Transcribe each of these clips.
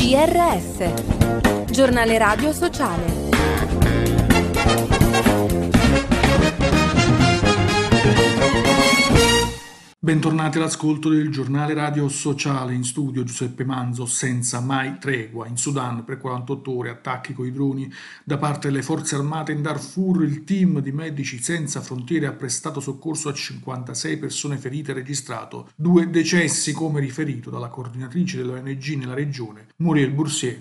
GRS, Giornale Radio Sociale. Bentornati all'ascolto del Giornale Radio Sociale. In studio Giuseppe Manzo. Senza mai tregua. In Sudan per 48 ore attacchi coi droni da parte delle forze armate. In Darfur il team di Medici Senza Frontiere ha prestato soccorso a 56 persone ferite e registrato 2 decessi, come riferito dalla coordinatrice dell'ONG nella regione, Muriel Boursier.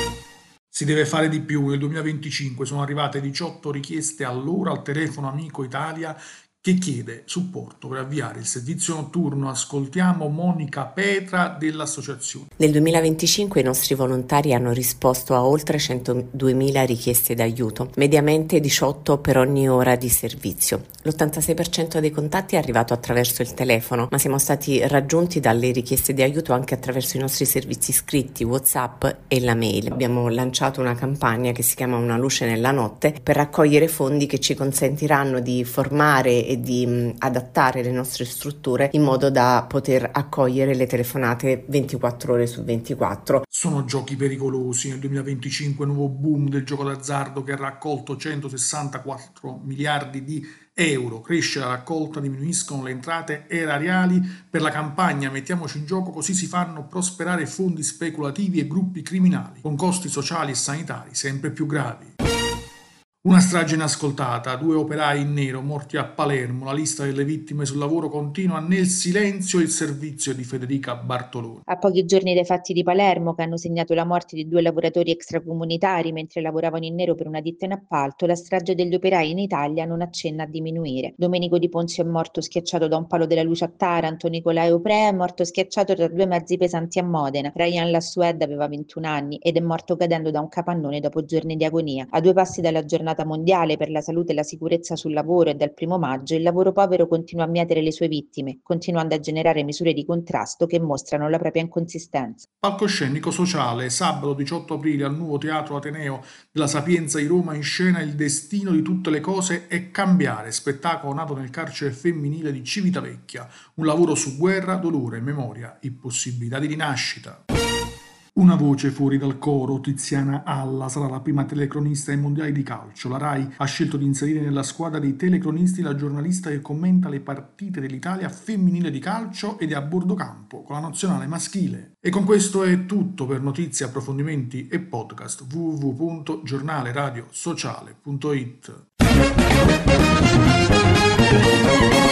Si deve fare di più. Nel 2025 sono arrivate 18 richieste all'ora al telefono Amico Italia, che chiede supporto per avviare il servizio notturno. Ascoltiamo Monica Petra dell'associazione. Nel 2025 i nostri volontari hanno risposto a oltre 102.000 richieste d'aiuto, mediamente 18 per ogni ora di servizio. L'86% dei contatti è arrivato attraverso il telefono, ma siamo stati raggiunti dalle richieste di aiuto anche attraverso i nostri servizi scritti, WhatsApp e la mail. Abbiamo lanciato una campagna che si chiama Una luce nella notte per raccogliere fondi che ci consentiranno di formare e di adattare le nostre strutture in modo da poter accogliere le telefonate 24 ore su 24. Sono giochi pericolosi. Nel 2025 nuovo boom del gioco d'azzardo che ha raccolto 164 miliardi di euro. Cresce la raccolta, diminuiscono le entrate erariali. Per la campagna Mettiamoci in gioco così si fanno prosperare fondi speculativi e gruppi criminali, con costi sociali e sanitari sempre più gravi. Una strage inascoltata, 2 operai in nero morti a Palermo, la lista delle vittime sul lavoro continua, nel silenzio il servizio di Federica Bartoloni. A pochi giorni dai fatti di Palermo, che hanno segnato la morte di 2 lavoratori extracomunitari mentre lavoravano in nero per una ditta in appalto, la strage degli operai in Italia non accenna a diminuire. Domenico Di Ponzio è morto schiacciato da un palo della luce a Taranto, Nicolao Pre è morto schiacciato da 2 mezzi pesanti a Modena, Ryan Lassued aveva 21 anni ed è morto cadendo da un capannone dopo giorni di agonia. A 2 passi dalla giornata mondiale per la salute e la sicurezza sul lavoro e dal 1° maggio il lavoro povero continua a mietere le sue vittime, continuando a generare misure di contrasto che mostrano la propria inconsistenza. Palcoscenico sociale, sabato 18 aprile al nuovo Teatro Ateneo della Sapienza di Roma, in scena Il destino di tutte le cose è cambiare, spettacolo nato nel carcere femminile di Civitavecchia, un lavoro su guerra, dolore, memoria e possibilità di rinascita. Una voce fuori dal coro, Tiziana Alla sarà la prima telecronista ai mondiali di calcio. La RAI ha scelto di inserire nella squadra dei telecronisti la giornalista che commenta le partite dell'Italia femminile di calcio ed è a bordo campo con la nazionale maschile. E con questo è tutto. Per notizie, approfondimenti e podcast www.giornaleradiosociale.it.